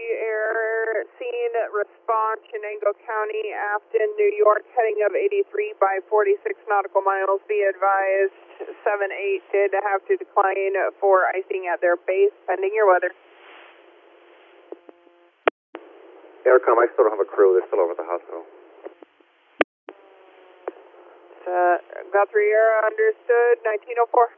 Air, scene response, Shenango County, Afton, New York, heading of 83 by 46 nautical miles. Be advised, 7-8 did have to decline for icing at their base, pending your weather. Aircom, I still don't have a crew. They're still over at the hospital. Guthrie Air, understood, 1904.